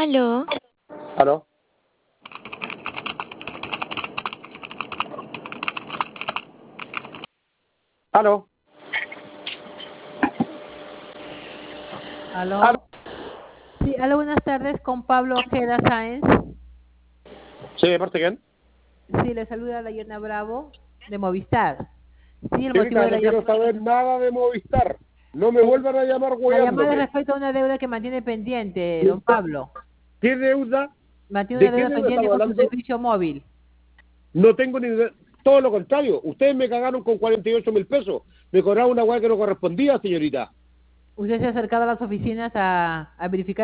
Aló. ¿Aló? ¿Aló? ¿Aló? ¿Aló? Sí, aló, buenas tardes, con Pablo Ojeda Sáenz. Sí, ¿de parte de quién? Sí, le saluda Dayana Bravo, de Movistar. Sí, el motivo Chiquita, de no la quiero llamada. saber nada de Movistar. No me vuelvan a llamar La llamada es hueándome. respecto a una deuda que mantiene pendiente, don Pablo. ¿Qué deuda? Mantiene ¿De una qué deuda deuda pendiente estamos con su hablando? servicio móvil. No tengo ni... Todo lo contrario. Ustedes me cagaron con 48.000 pesos. Me cobraron una hueá que no correspondía, señorita. ¿Usted se ha acercado a las oficinas a verificar